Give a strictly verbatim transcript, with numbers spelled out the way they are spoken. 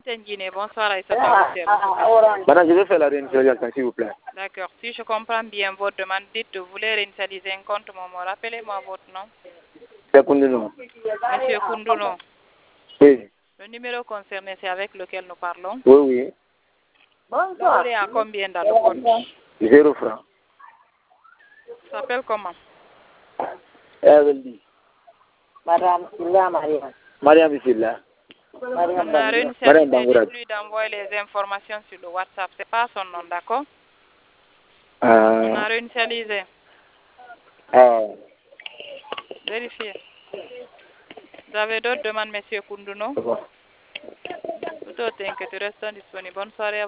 Guinée, bonsoir Aïssa Taoussel. Madame, je vais faire la réinitialisation, s'il vous plaît. D'accord. Si je comprends bien votre demande, dites que vous voulez réinitialiser un compte Momo. Rappelez-moi votre nom. C'est Koundouno. Monsieur Koundouno. Oui. Le numéro concerné, c'est avec lequel nous parlons. Oui, oui. Bonsoir. Vous voulez à combien dans le compte? Zéro franc. Ça s'appelle comment? Elle dit. Madame Silla Mariam. Mariam Silla. On a réinitialisé, dites-lui d'envoyer les informations sur le WhatsApp. C'est pas son nom, d'accord? Euh... On a réinitialisé. Ah. Vérifiez. Vous avez d'autres demandes, monsieur Koundouno? Bon. Tout autre que tu restes disponible. Bonne soirée à vous.